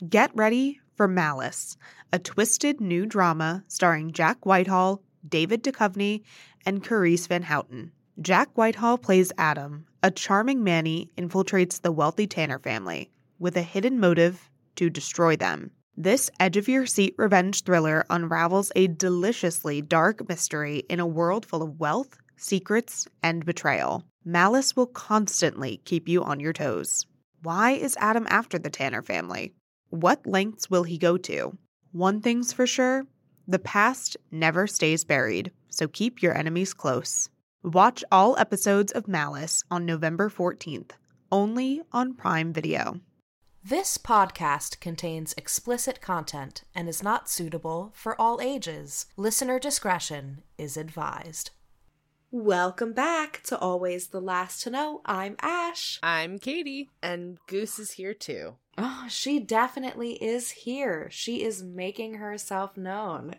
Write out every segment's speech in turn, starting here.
Get ready for Malice, a twisted new drama starring Jack Whitehall, David Duchovny, and Carice Van Houten. Jack Whitehall plays Adam, a charming Manny infiltrates the wealthy Tanner family with a hidden motive to destroy them. This edge-of-your-seat revenge thriller unravels a deliciously dark mystery in a world full of wealth, secrets, and betrayal. Malice will constantly keep you on your toes. Why is Adam after the Tanner family? What lengths will he go to? One thing's for sure, the past never stays buried, so keep your enemies close. Watch all episodes of Malice on November 14th, only on Prime Video. This podcast contains explicit content and is not suitable for all ages. Listener discretion is advised. Welcome back to Always the Last to Know. I'm Ash. I'm Katie, and Goose is here too. Oh, she definitely is here. She is making herself known.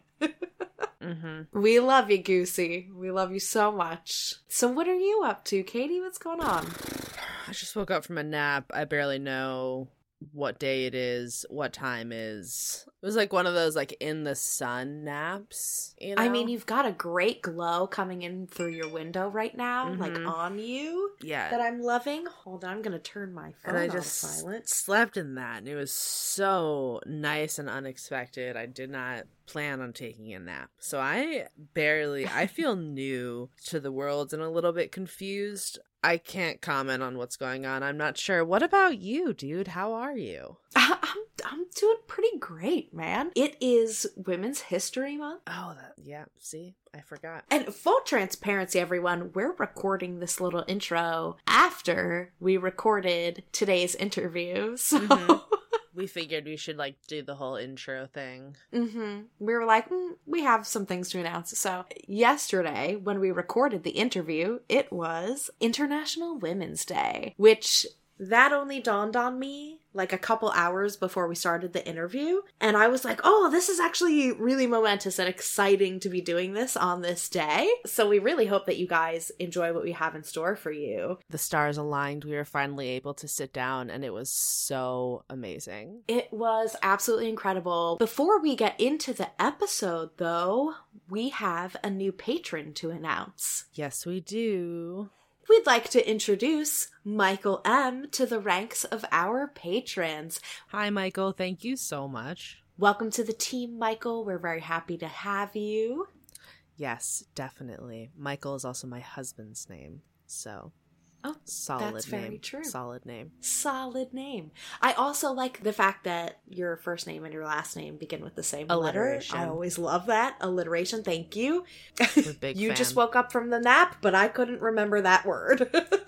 We love you, Goosey. We love you so much. So what are you up to, Katie? What's going on? I just woke up from a nap. I barely know what day it is, what time is. It was like one of those like in the sun naps, you know? I mean, you've got a great glow coming in through your window right now, like on you. Yeah. That I'm loving. Hold on, I'm going to turn my phone and I on just silent. slept in that, and it was so nice and unexpected. I did not plan on taking a nap. So I feel new to the world and a little bit confused. I can't comment on what's going on. I'm not sure. What about you, dude? How are you? I'm doing pretty great, man. It is Women's History Month. Oh, yeah. See, I forgot. And full transparency, everyone, we're recording this little intro after we recorded today's interview. So we figured we should like do the whole intro thing. We were like, we have some things to announce. So yesterday, when we recorded the interview, it was International Women's Day, which that only dawned on me like a couple hours before we started the interview. And I was like, oh, this is actually really momentous and exciting to be doing this on this day. So we really hope that you guys enjoy what we have in store for you. The stars aligned. We were finally able to sit down, and it was so amazing. It was absolutely incredible. Before we get into the episode, though, we have a new patron to announce. Yes, we do. We'd like to introduce Michael M. to the ranks of our patrons. Hi, Michael. Thank you so much. Welcome to the team, Michael. We're very happy to have you. Yes, definitely. Michael is also my husband's name, so... Oh, solid that's name. very true. Solid name. Solid name. I also like the fact that your first name and your last name begin with the same alliteration. letter. I always love that. Alliteration. Thank you. I'm a big You fan. just woke up from the nap, but I couldn't remember that word.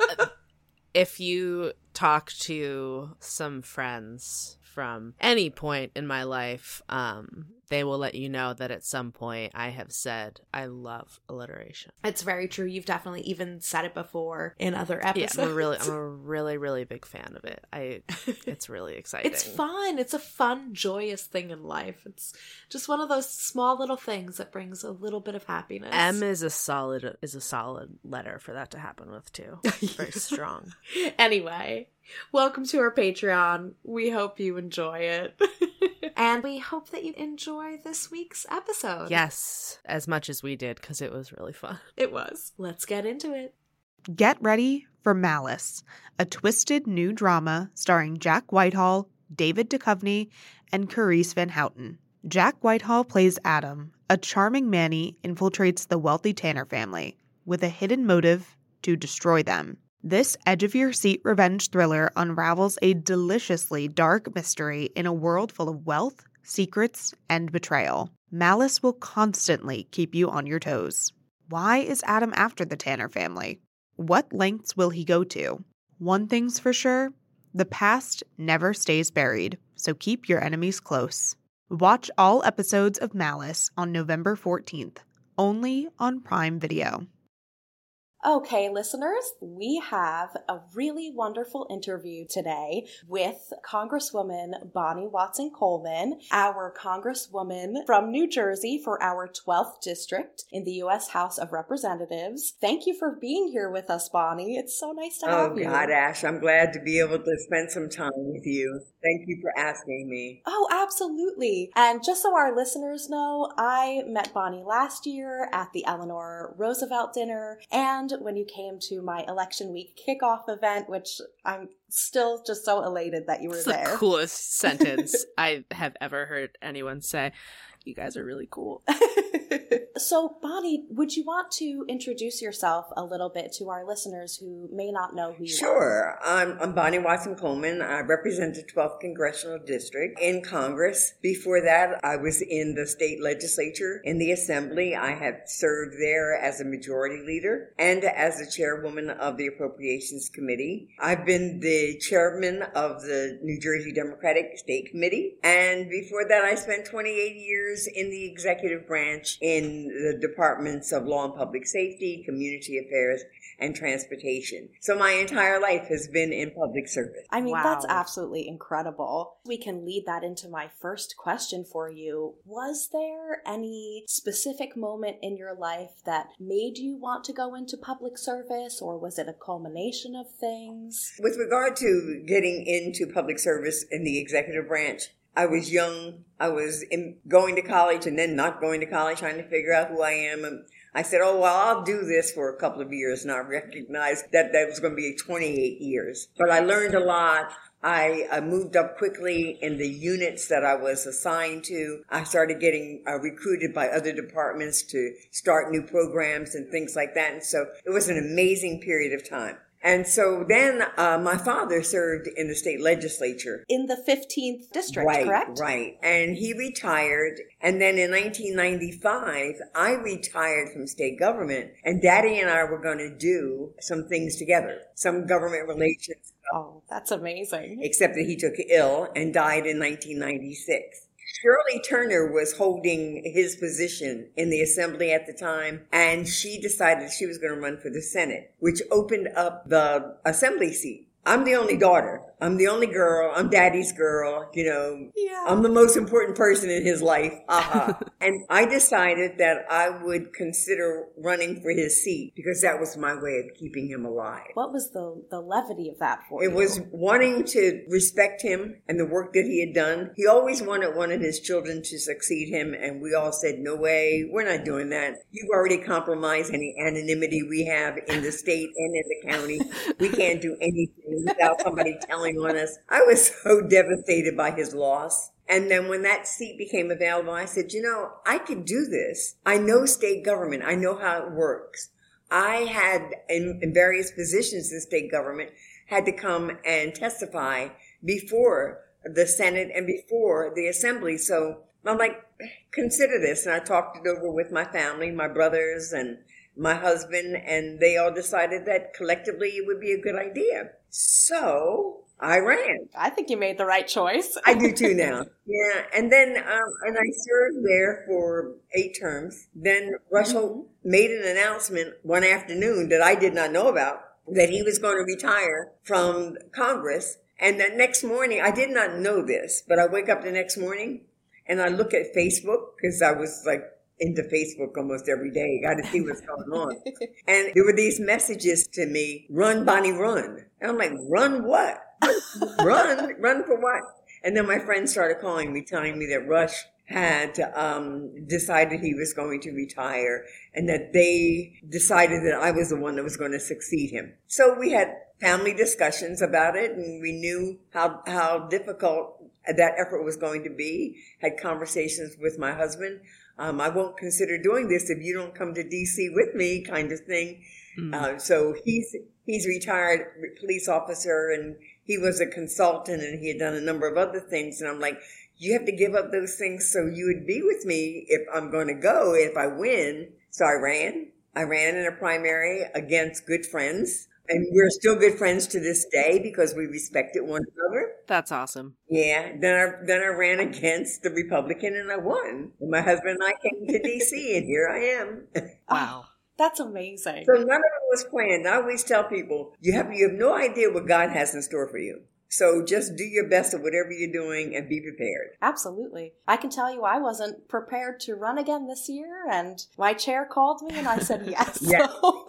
If you talk to some friends from any point in my life, they will let you know that at some point I have said I love alliteration. It's very true. You've definitely even said it before in other episodes. Yeah, I'm a really big fan of it. It's really exciting. It's fun. It's a fun, joyous thing in life. It's just one of those small little things that brings a little bit of happiness. M is a solid letter for that to happen with too. Very strong. Anyway, welcome to our Patreon. We hope you enjoy it. And we hope that you enjoy this week's episode. Yes, as much as we did, because it was really fun. It was. Let's get into it. Get ready for Malice, a twisted new drama starring Jack Whitehall, David Duchovny, and Carice Van Houten. Jack Whitehall plays Adam, a charming Manny infiltrates the wealthy Tanner family with a hidden motive to destroy them. This edge-of-your-seat revenge thriller unravels a deliciously dark mystery in a world full of wealth, secrets, and betrayal. Malice will constantly keep you on your toes. Why is Adam after the Tanner family? What lengths will he go to? One thing's for sure, the past never stays buried, so keep your enemies close. Watch all episodes of Malice on November 14th, only on Prime Video. Okay, listeners, we have a really wonderful interview today with Congresswoman Bonnie Watson Coleman, our Congresswoman from New Jersey for our 12th district in the U.S. House of Representatives. Thank you for being here with us, Bonnie. It's so nice to have you. Oh, God, Ash, I'm glad to be able to spend some time with you. Thank you for asking me. Oh, absolutely. And just so our listeners know, I met Bonnie last year at the Eleanor Roosevelt dinner and when you came to my election week kickoff event, which I'm still just so elated that you were there. It's the coolest sentence I have ever heard anyone say. You guys are really cool. So, Bonnie, would you want to introduce yourself a little bit to our listeners who may not know who you are? Sure. I'm Bonnie Watson Coleman. I represent the 12th Congressional District in Congress. Before that, I was in the state legislature, in the Assembly. I have served there as a majority leader and as the chairwoman of the Appropriations Committee. I've been the chairman of the New Jersey Democratic State Committee. And before that, I spent 28 years in the executive branch in the departments of law and public safety, community affairs, and transportation. So my entire life has been in public service. I mean, Wow. That's absolutely incredible. We can lead that into my first question for you. Was there any specific moment in your life that made you want to go into public service, or was it a culmination of things? With regard to getting into public service in the executive branch, I was young. I was going to college and then not going to college, trying to figure out who I am. And I said, oh, well, I'll do this for a couple of years. And I recognized that was going to be 28 years. But I learned a lot. I moved up quickly in the units that I was assigned to. I started getting recruited by other departments to start new programs and things like that. And so it was an amazing period of time. And so then my father served in the state legislature. In the 15th district, correct? Right. And he retired. And then in 1995, I retired from state government. And Daddy and I were going to do some things together, some government relations. Oh, that's amazing. Except that he took ill and died in 1996. Shirley Turner was holding his position in the Assembly at the time, and she decided she was going to run for the Senate, which opened up the Assembly seat. I'm the only daughter. I'm the only girl. I'm Daddy's girl. You know, Yeah. I'm the most important person in his life. And I decided that I would consider running for his seat because that was my way of keeping him alive. What was the levity of that for you? It was wanting to respect him and the work that he had done. He always wanted one of his children to succeed him, and we all said, no way, we're not doing that. You've already compromised any anonymity we have in the state and in the county. We can't do anything without somebody telling on us. I was so devastated by his loss. And then when that seat became available, I said, you know, I could do this. I know state government. I know how it works. I had, in various positions in state government, had to come and testify before the Senate and before the Assembly. So I'm like, consider this. And I talked it over with my family, my brothers and my husband, and they all decided that collectively it would be a good idea. So I ran. I think you made the right choice. I do too now. Yeah. And then, and I served there for 8 terms. Then Russell made an announcement one afternoon that I did not know about, that he was going to retire from Congress. And the next morning, I did not know this, but I wake up the next morning and I look at Facebook because I was like into Facebook almost every day. Got to see what's going on. And there were these messages to me, run, Bonnie, run. And I'm like, run what? Run for what? And then my friends started calling me, telling me that Rush had decided he was going to retire and that they decided that I was the one that was going to succeed him. So we had family discussions about it, and we knew how difficult that effort was going to be. Had conversations with my husband. I won't consider doing this if you don't come to D.C. with me, kind of thing. So he's retired police officer, and he was a consultant, and he had done a number of other things. And I'm like, you have to give up those things so you would be with me if I'm going to go, if I win. So I ran. I ran in a primary against good friends. And we're still good friends to this day because we respected one another. That's awesome. Yeah. Then I ran against the Republican and I won. And my husband and I came to D.C. and here I am. Wow. That's amazing. So none of it was planned. I always tell people, you have no idea what God has in store for you. So just do your best at whatever you're doing and be prepared. Absolutely. I can tell you I wasn't prepared to run again this year, and my chair called me and I said yes. Yes. So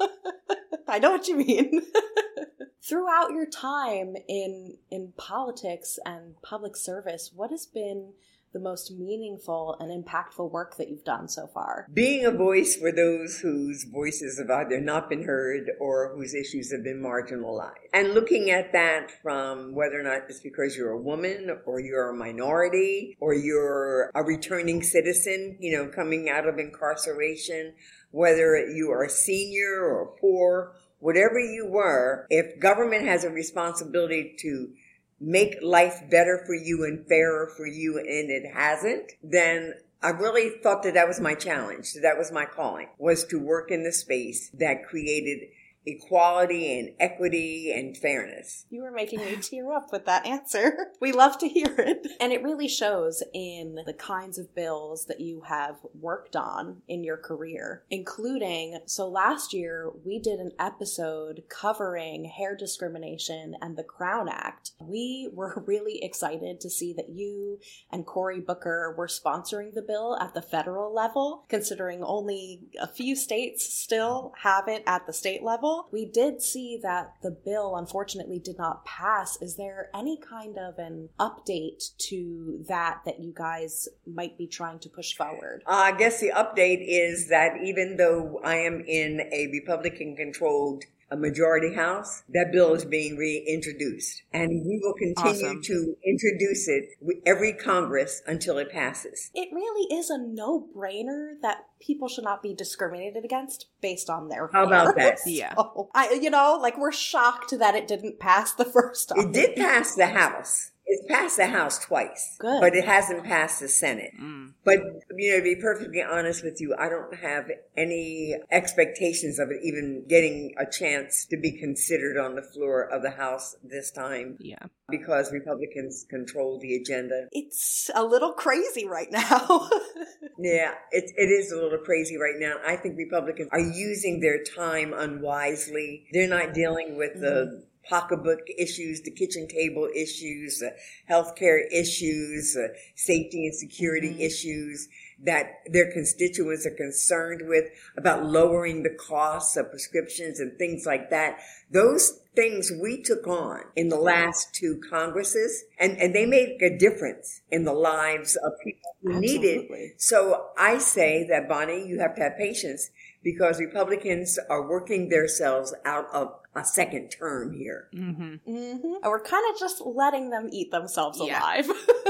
I know what you mean. Throughout your time in politics and public service, what has been the most meaningful and impactful work that you've done so far? Being a voice for those whose voices have either not been heard or whose issues have been marginalized. And looking at that from whether or not it's because you're a woman or you're a minority or you're a returning citizen, coming out of incarceration, whether you are a senior or poor, whatever you were, if government has a responsibility to make life better for you and fairer for you, and it hasn't, then I really thought that was my challenge, that was my calling, was to work in the space that created equality and equity and fairness. You were making me tear up with that answer. We love to hear it. And it really shows in the kinds of bills that you have worked on in your career, including, so last year we did an episode covering hair discrimination and the Crown Act. We were really excited to see that you and Cory Booker were sponsoring the bill at the federal level, considering only a few states still have it at the state level. We did see that the bill unfortunately did not pass. Is there any kind of an update to that you guys might be trying to push forward? I guess the update is that even though I am in a Republican-controlled majority house, that bill is being reintroduced. And we will continue to introduce it with every Congress until it passes. It really is a no-brainer that people should not be discriminated against based on their hair. How about that? Yeah. So, we're shocked that it didn't pass the first time. It did pass the House. It's passed the House twice. Good. But it hasn't passed the Senate. But, to be perfectly honest with you, I don't have any expectations of it even getting a chance to be considered on the floor of the House this time. Yeah. Because Republicans control the agenda. It's a little crazy right now. Yeah, it is a little crazy right now. I think Republicans are using their time unwisely. They're not dealing with the pocketbook issues, the kitchen table issues, healthcare issues, safety and security issues that their constituents are concerned with, about lowering the costs of prescriptions and things like that. Those things we took on in the last two Congresses, and they made a difference in the lives of people who need it. So I say that, Bonnie, you have to have patience, because Republicans are working themselves out of a second term here. And we're kind of just letting them eat themselves alive.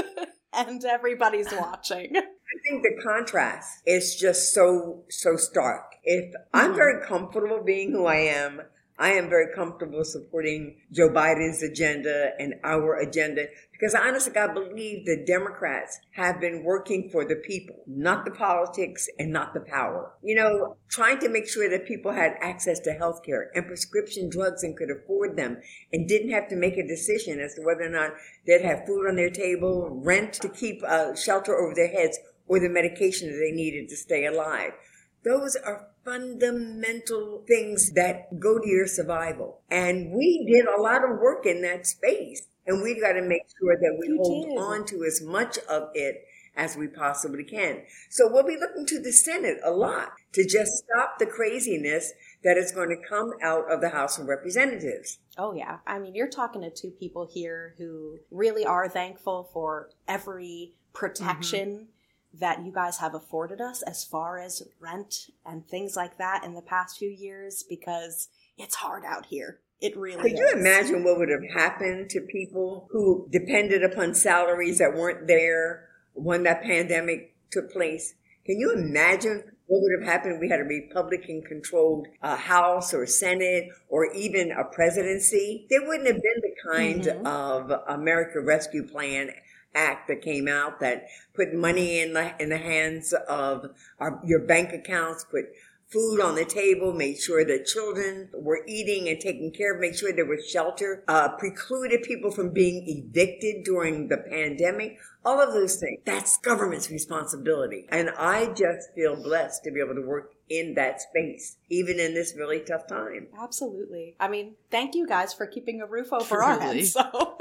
And everybody's watching. I think the contrast is just so stark. If I'm very comfortable being who I am very comfortable supporting Joe Biden's agenda and our agenda, because I honestly, I believe the Democrats have been working for the people, not the politics and not the power. Trying to make sure that people had access to health care and prescription drugs and could afford them and didn't have to make a decision as to whether or not they'd have food on their table, rent to keep shelter over their heads, or the medication that they needed to stay alive. Those are fundamental things that go to your survival. And we did a lot of work in that space. And we've got to make sure that we hold on to as much of it as we possibly can. So we'll be looking to the Senate a lot to just stop the craziness that is going to come out of the House of Representatives. Oh, yeah. I mean, you're talking to two people here who really are thankful for every protection that you guys have afforded us as far as rent and things like that in the past few years, because it's hard out here. It really is. Could you imagine what would have happened to people who depended upon salaries that weren't there when that pandemic took place? Can you imagine what would have happened if we had a Republican-controlled House or Senate or even a presidency? There wouldn't have been the kind of America Rescue Plan Act that came out that put money in the hands of your bank accounts, put food on the table, made sure that children were eating and taken care of, made sure there was shelter, precluded people from being evicted during the pandemic. All of those things. That's government's responsibility. And I just feel blessed to be able to work in that space, even in this really tough time. Absolutely. I mean, thank you guys for keeping a roof over our heads. So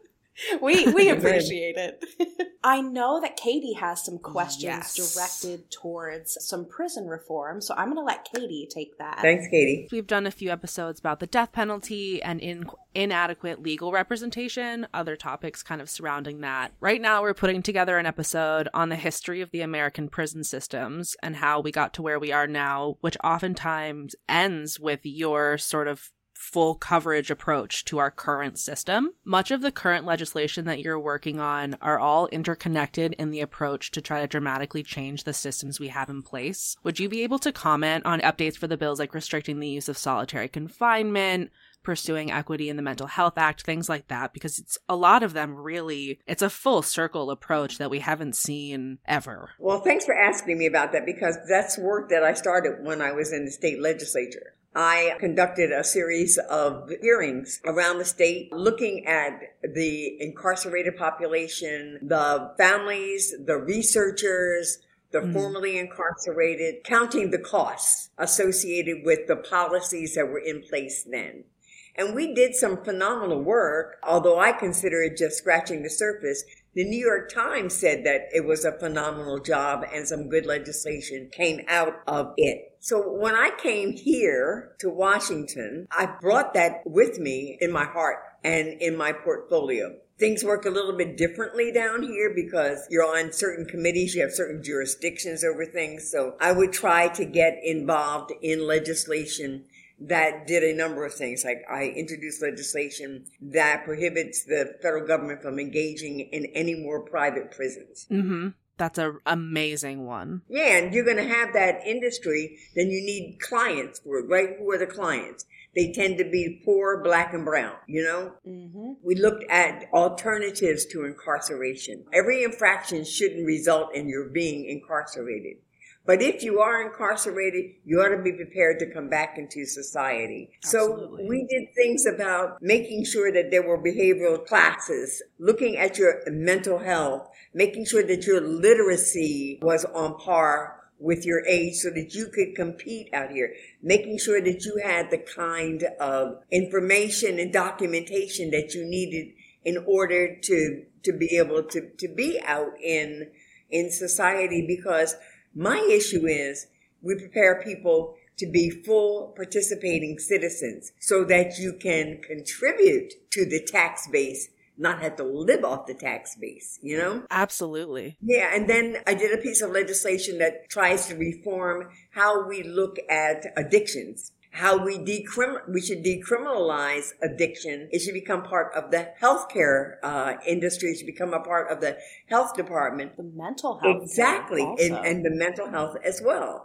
we appreciate it. I know that Katie has some questions directed towards some prison reform, so I'm going to let Katie take that. Thanks, Katie. We've done a few episodes about the death penalty and inadequate legal representation, other topics kind of surrounding that. Right now, we're putting together an episode on the history of the American prison systems and how we got to where we are now, which oftentimes ends with your sort of full coverage approach to our current system. Much of the current legislation that you're working on are all interconnected in the approach to try to dramatically change the systems we have in place. Would you be able to comment on updates for the bills like restricting the use of solitary confinement, pursuing equity in the Mental Health Act, things like that? Because it's a lot of them really, it's a full circle approach that we haven't seen ever. Well, thanks for asking me about that, because that's work that I started when I was in the state legislature. I conducted a series of hearings around the state looking at the incarcerated population, the families, the researchers, the formerly incarcerated, counting the costs associated with the policies that were in place then. And we did some phenomenal work, although I consider it just scratching the surface. The New York Times said that it was a phenomenal job and some good legislation came out of it. So when I came here to Washington, I brought that with me in my heart and in my portfolio. Things work a little bit differently down here because you're on certain committees, you have certain jurisdictions over things. So I would try to get involved in legislation that did a number of things. Like I introduced legislation that prohibits the federal government from engaging in any more private prisons. Mm-hmm. That's an amazing one. Yeah, and you're going to have that industry, then you need clients for it, right? Who are the clients? They tend to be poor, black, and brown, you know? Mm-hmm. We looked at alternatives to incarceration. Every infraction shouldn't result in your being incarcerated. But if you are incarcerated, you ought to be prepared to come back into society. Absolutely. So we did things about making sure that there were behavioral classes, looking at your mental health, making sure that your literacy was on par with your age so that you could compete out here, making sure that you had the kind of information and documentation that you needed in order to be able to be out in society. Because my issue is we prepare people to be full participating citizens so that you can contribute to the tax base, not have to live off the tax base, you know? Absolutely. Yeah, and then I did a piece of legislation that tries to reform how we look at addictions. How we should decriminalize addiction. It should become part of the healthcare industry. It should become a part of the health department. The mental health. Exactly. And the mental health as well.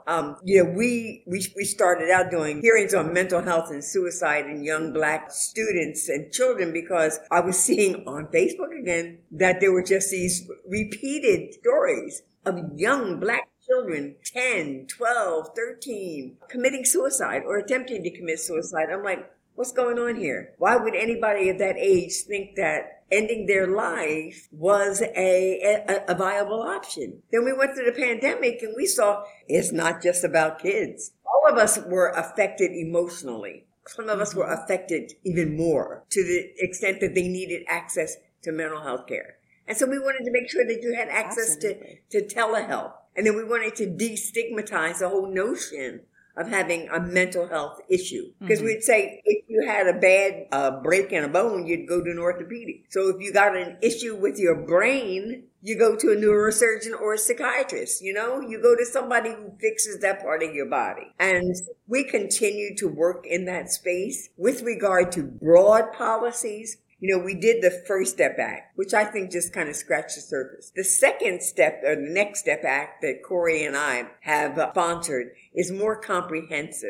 We started out doing hearings on mental health and suicide in young black students and children because I was seeing on Facebook again that there were just these repeated stories of young black children, 10, 12, 13, committing suicide or attempting to commit suicide. I'm like, what's going on here? Why would anybody at that age think that ending their life was a viable option? Then we went through the pandemic and we saw it's not just about kids. All of us were affected emotionally. Some of us were affected even more to the extent that they needed access to mental health care. And so we wanted to make sure that you had access to telehealth. And then we wanted to destigmatize the whole notion of having a mental health issue. Because we'd say if you had a bad break in a bone, you'd go to an orthopedic. So if you got an issue with your brain, you go to a neurosurgeon or a psychiatrist, you know? You go to somebody who fixes that part of your body. And we continue to work in that space with regard to broad policies. You know, we did the First Step Act, which I think just kind of scratched the surface. The second step, or the Next Step Act that Corey and I have sponsored is more comprehensive.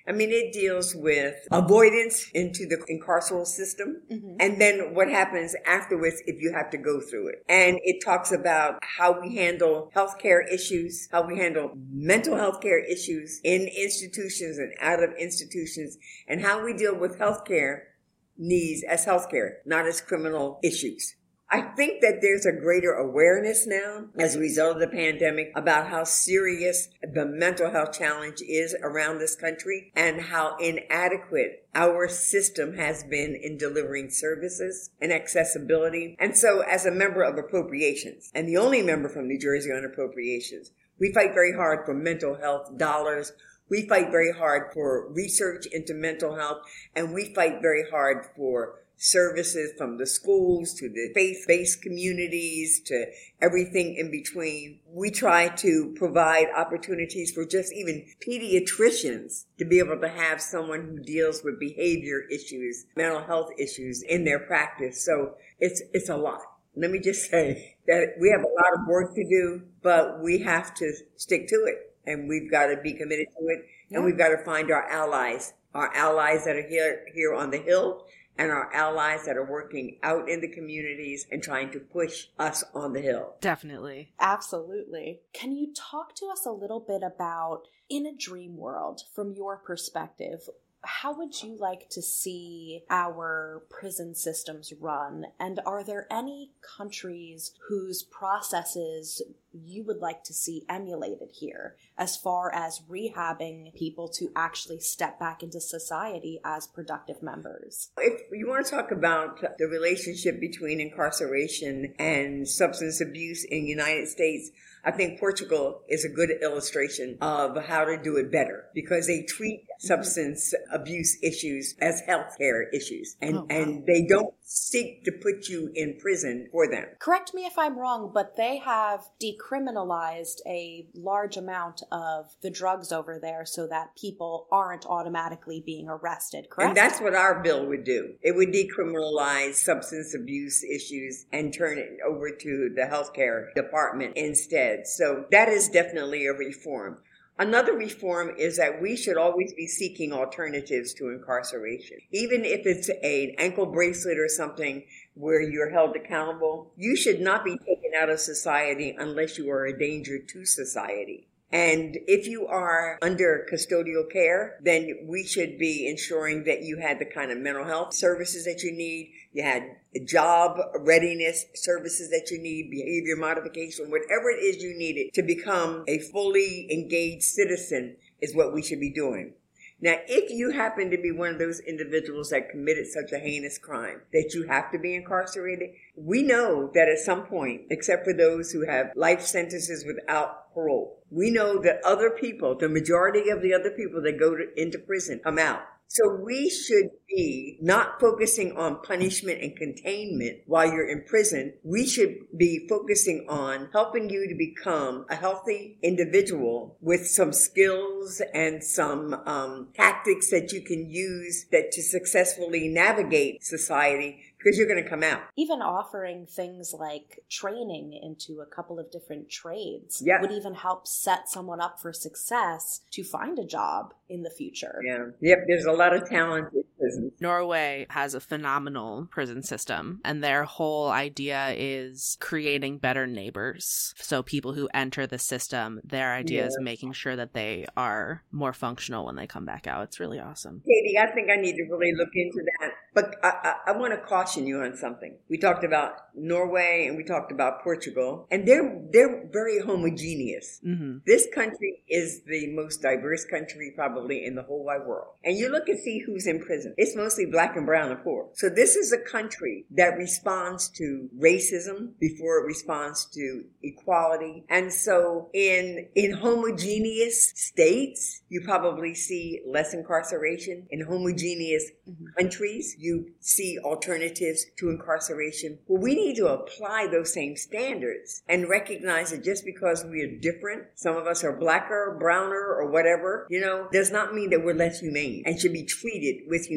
I mean, it deals with avoidance into the incarceral system, and then what happens afterwards if you have to go through it. And it talks about how we handle healthcare issues, how we handle mental health care issues in institutions and out of institutions, and how we deal with healthcare needs as healthcare, not as criminal issues. I think that there's a greater awareness now as a result of the pandemic about how serious the mental health challenge is around this country and how inadequate our system has been in delivering services and accessibility. And so as a member of Appropriations, and the only member from New Jersey on Appropriations, we fight very hard for mental health dollars. We fight very hard for research into mental health, and we fight very hard for services from the schools to the faith-based communities to everything in between. We try to provide opportunities for just even pediatricians to be able to have someone who deals with behavior issues, mental health issues in their practice. So it's a lot. Let me just say that we have a lot of work to do, but we have to stick to it, and we've got to be committed to it, and we've got to find our allies that are here on the Hill, and our allies that are working out in the communities and trying to push us on the Hill. Definitely. Absolutely. Can you talk to us a little bit about, in a dream world, from your perspective, how would you like to see our prison systems run? And are there any countries whose processes you would like to see emulated here as far as rehabbing people to actually step back into society as productive members? If you want to talk about the relationship between incarceration and substance abuse in the United States, I think Portugal is a good illustration of how to do it better because they treat substance abuse issues as healthcare issues and they don't seek to put you in prison for them. Correct me if I'm wrong, but they have decriminalized a large amount of the drugs over there so that people aren't automatically being arrested, correct? And that's what our bill would do. It would decriminalize substance abuse issues and turn it over to the healthcare department instead. So that is definitely a reform. Another reform is that we should always be seeking alternatives to incarceration. Even if it's an ankle bracelet or something where you're held accountable, you should not be taken out of society unless you are a danger to society. And if you are under custodial care, then we should be ensuring that you had the kind of mental health services that you need, you had job readiness services that you need, behavior modification, whatever it is you needed to become a fully engaged citizen is what we should be doing. Now, if you happen to be one of those individuals that committed such a heinous crime that you have to be incarcerated, we know that at some point, except for those who have life sentences without parole, we know that other people, the majority of the other people that go into prison, come out. So we should be not focusing on punishment and containment while you're in prison. We should be focusing on helping you to become a healthy individual with some skills and some tactics that you can use that to successfully navigate society, because you're going to come out. Even offering things like training into a couple of different trades would even help set someone up for success to find a job in the future. Yeah. Yep, there's a lot of talent in prison. Norway has a phenomenal prison system, and their whole idea is creating better neighbors. So people who enter the system, their idea is making sure that they are more functional when they come back out. It's really awesome. Katie, I think I need to really look into that. But I want to caution you on something. We talked about Norway and we talked about Portugal, and they're very homogeneous. Mm-hmm. This country is the most diverse country probably in the whole wide world. And you look and see who's in prison. It's mostly black and brown and poor. So this is a country that responds to racism before it responds to equality. And so in homogeneous states, you probably see less incarceration. In homogeneous countries, you see alternatives to incarceration. Well, we need to apply those same standards and recognize that just because we are different, some of us are blacker, browner, or whatever, does not mean that we're less humane and should be treated with humanity.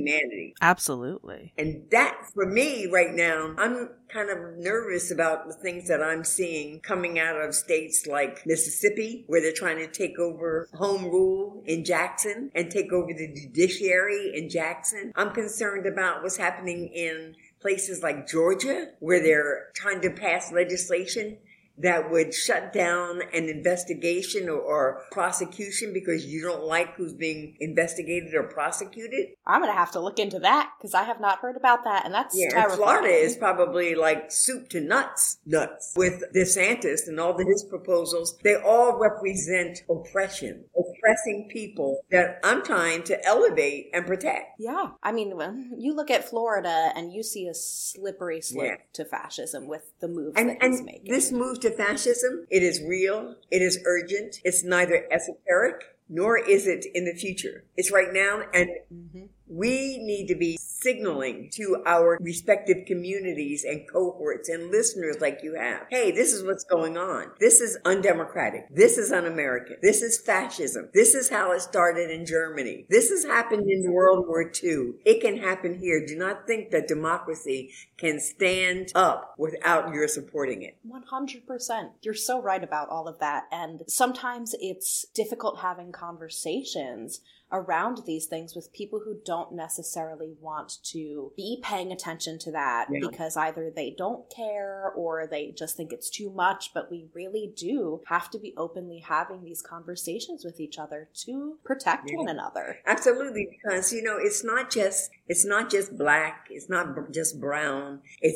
humanity. Absolutely. And that, for me right now, I'm kind of nervous about the things that I'm seeing coming out of states like Mississippi, where they're trying to take over home rule in Jackson and take over the judiciary in Jackson. I'm concerned about what's happening in places like Georgia, where they're trying to pass legislation that would shut down an investigation or prosecution because you don't like who's being investigated or prosecuted. I'm going to have to look into that because I have not heard about that, and that's terrifying. And Florida is probably like soup to nuts with DeSantis and all of his proposals. They all represent oppressing people that I'm trying to elevate and protect. Yeah. I mean, when you look at Florida and you see a slippery slope to fascism with the moves that he's making. This move to fascism, it is real, it is urgent, it's neither esoteric, nor is it in the future. It's right now, and we need to be signaling to our respective communities and cohorts and listeners like you have, hey, this is what's going on. This is undemocratic. This is un-American. This is fascism. This is how it started in Germany. This has happened in World War II. It can happen here. Do not think that democracy can stand up without your supporting it. 100%. You're so right about all of that. And sometimes it's difficult having conversations around these things with people who don't necessarily want to be paying attention to that because either they don't care or they just think it's too much. But we really do have to be openly having these conversations with each other to protect one another. Absolutely, because it's not just black, it's not just brown, it's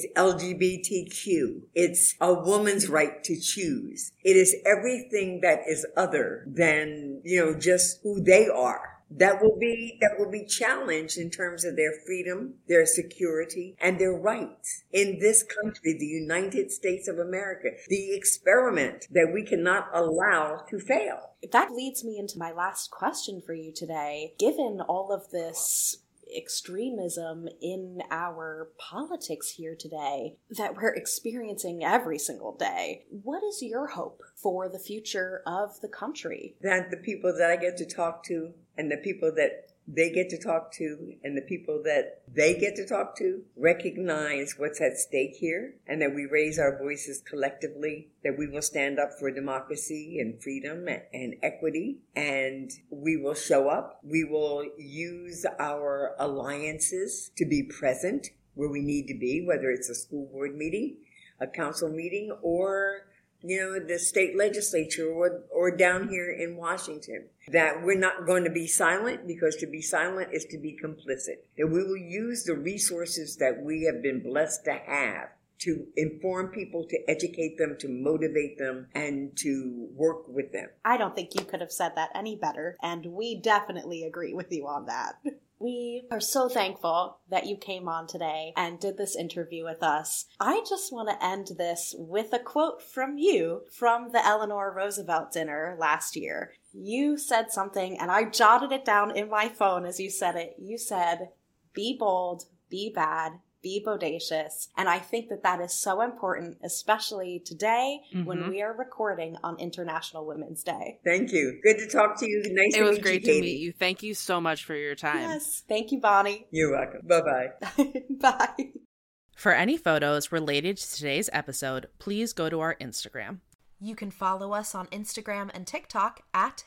LGBTQ. It's a woman's right to choose. It is everything that is other than just who they are. That will be challenged in terms of their freedom, their security, and their rights in this country, the United States of America, the experiment that we cannot allow to fail. That leads me into my last question for you today. Given all of this extremism in our politics here today that we're experiencing every single day, what is your hope for the future of the country? That the people that I get to talk to and the people that they get to talk to and the people that they get to talk to recognize what's at stake here, and that we raise our voices collectively, that we will stand up for democracy and freedom and equity, and we will show up. We will use our alliances to be present where we need to be, whether it's a school board meeting, a council meeting, or the state legislature or down here in Washington. That we're not going to be silent, because to be silent is to be complicit. That we will use the resources that we have been blessed to have to inform people, to educate them, to motivate them, and to work with them. I don't think you could have said that any better, and we definitely agree with you on that. We are so thankful that you came on today and did this interview with us. I just want to end this with a quote from you from the Eleanor Roosevelt dinner last year. You said something, and I jotted it down in my phone as you said it. You said, "Be bold, be bad, be bodacious." And I think that is so important, especially today when we are recording on International Women's Day. Thank you. Good to talk to you. Nice to meet you, It was great to Katie. meet you. Thank you so much for your time. Yes. Thank you, Bonnie. You're welcome. Bye-bye. Bye. For any photos related to today's episode, please go to our Instagram. You can follow us on Instagram and TikTok at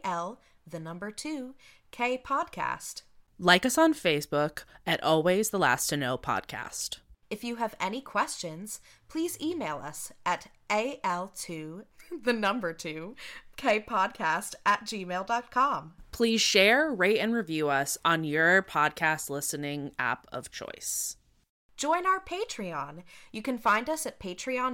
AL2K podcast. Like us on Facebook at Always the Last to Know Podcast. If you have any questions, please email us at AL2K podcast@gmail.com. Please share, rate, and review us on your podcast listening app of choice. Join our Patreon. You can find us at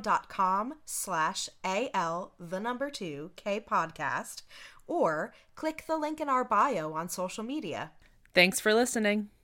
patreon.com/AL2K podcast, or click the link in our bio on social media. Thanks for listening.